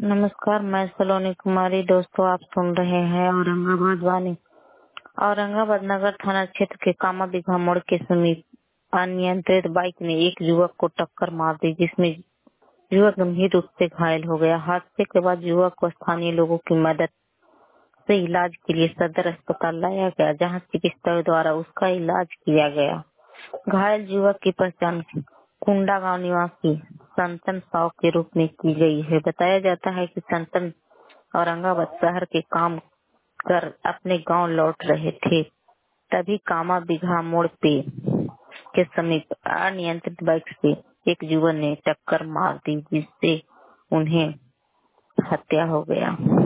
नमस्कार, मैं सलोनी कुमारी। दोस्तों, आप सुन रहे हैं औरंगाबाद वाणी। औरंगाबाद नगर थाना क्षेत्र के कामा बिघा मोड़ के समीप अनियंत्रित बाइक ने एक युवक को टक्कर मार दी, जिसमें युवक गंभीर रूप से घायल हो गया। हादसे के बाद युवक को स्थानीय लोगों की मदद से इलाज के लिए सदर अस्पताल लाया गया, जहां चिकित्सकों द्वारा उसका इलाज किया गया। घायल युवक की पहचान कुंडा गांव निवासी संतन साव के रूप में की गई है। बताया जाता है कि संतन औरंगाबाद शहर के काम कर अपने गांव लौट रहे थे, तभी कामा बिघा मोड़ पे के समीप अनियंत्रित बाइक से एक युवक ने टक्कर मार दी, जिससे उन्हें हत्या हो गया।